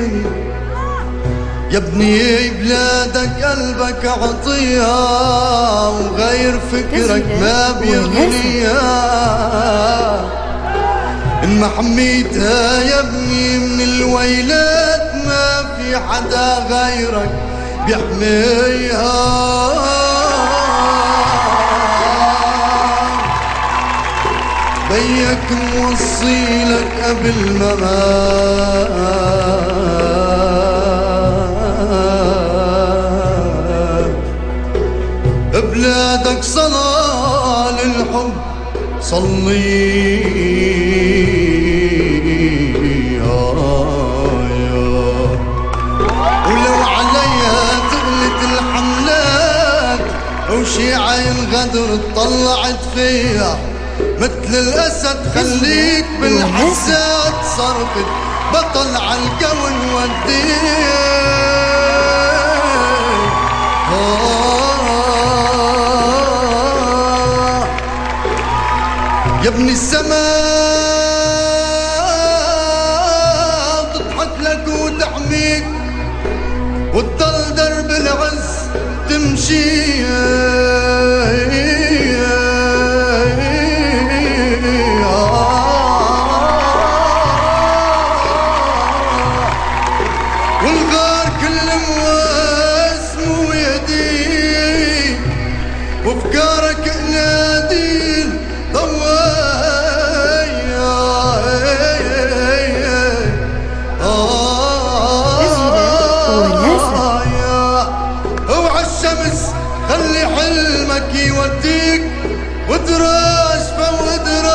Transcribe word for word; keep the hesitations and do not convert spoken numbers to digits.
يهمني يا ابني بلادك قلبك عطيها وغير فكرك ما بيغني. إن ما حميتها يا ابني من الويلات ما في حدا غيرك بيحميها. بيك موصيلك قبل ما مات بلادك صلاة للحب صلي ولو عليها تغلت الحملات وشيعة الغدر طلعت فيها مثل الأسد خليك بالحسات صرفت بطل عالقوي وديك. آه يا ابن السماء تضحك لك وتحميك وتضل درب العز تمشي. والغار كل مواسم ويديك وافكارك نادين ضوايا. اوعى الشمس خلي حلمك يوديك ودراج فوق دراج